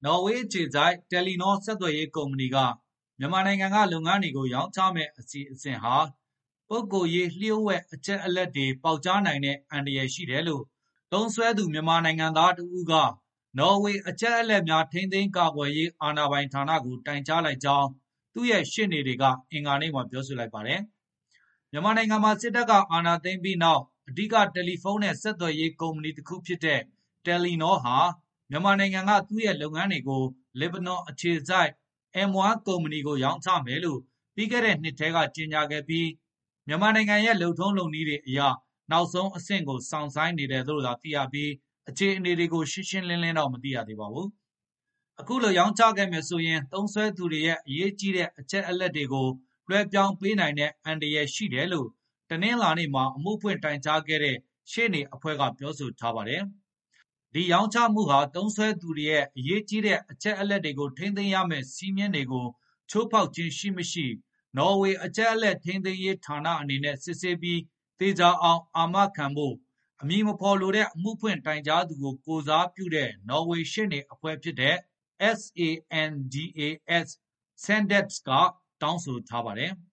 နော်ဝေးအခြေစိုက် တယ်လီနောဆက်သွယ်ရေးကုမ္ပဏီကမြန်မာနိုင်ငံကလုပ်ငန်းတွေကိုရောင်းချမယ့်အစီအစဉ်ဟာပုဂ္ဂိုလ်ရေးလျှို့ဝှက်အချက်အလက်တွေပေါက်ကြားနိုင်တဲ့အန္တရာယ်ရှိတယ်လို့သုံးစွဲသူမြန်မာနိုင်ငံသားတဦးကနော်ဝေအချက်အလက်များထိန်းသိမ်းကာကွယ်ရေးအာဏာပိုင်ဌာနကိုတိုင်ကြားလိုက်ကြောင်းသူ့ရဲ့ရှေ့နေတွေကအင်္ဂါနေ့မှာပြောဆိုလိုက်ပါတယ်။မြန်မာနိုင်ငံမှာစစ်တပ်ကအာဏာသိမ်းပြီးနောက်အဓိကတယ်လီဖုန်းနဲ့ဆက်သွယ်ရေးကုမ္ပဏီတစ်ခုဖြစ်တဲ့တယ်လီနောဟာမြန်မာနိုင်ငံကသူ့ရဲ့လုပ်ငန်းတွေကိုလေဗနွန်အခြေစိုက် M1 ကုမ္ပဏီကိုရောင်းချမယ်လို့ပြီးခဲ့တဲ့နှစ်ထဲကကြေညာခဲ့ပြီးမြန်မာနိုင်ငံရဲ့လုပ်ထုံးလုပ်နည်းတွေအရနောက်ဆုံးအဆင့်ကိုစောင့်ဆိုင်းနေတယ်လို့သာသိရပြီးအခြေအနေတွေကိုရှင်းရှင်းလင်းလင်းတော့မသိရသေးပါဘူး။အခုလိုရောင်းချခဲ့မယ်ဆိုရင်သုံးစွဲသူတွေရဲ့အရေးကြီးတဲ့အချက်အလက်တွေကိုလွှဲပြောင်းပေးနိုင်တဲ့အန္တရာယ်ရှိတယ်လို့တနင်္လာနေ့မှာအမှုဖွင့်တိုင်ကြားခဲ့တဲ့ရှေ့နေအဖွဲ့ကပြောဆိုထားပါတယ်။ဒီရောင်းချမှုဟာသုံးစွဲသူတွေရဲ့အရေးကြီးတဲ့အချက်အလက်တွေကိုထိန်းသိမ်းရမယ့်စည်းမျဉ်းတွေကိုချိုးဖောက်ခြင်းရှိမရှိနော်ဝေအချက်အလက်ထိန်းသိမ်းရေးဌာနအနေနဲ့စစ်ဆေးပြီးသေချာအောင်အာမခံဖို့အမည်မဖော်လိုတဲ့အမှုဖွင့်တိုင်ကြားသူကိုကိုစားပြုတဲ့နော်ဝေရှေ့နေအဖွဲ့ဖြစ်တဲ့ SANDAS ကတောင်းဆိုထားပါတယ်။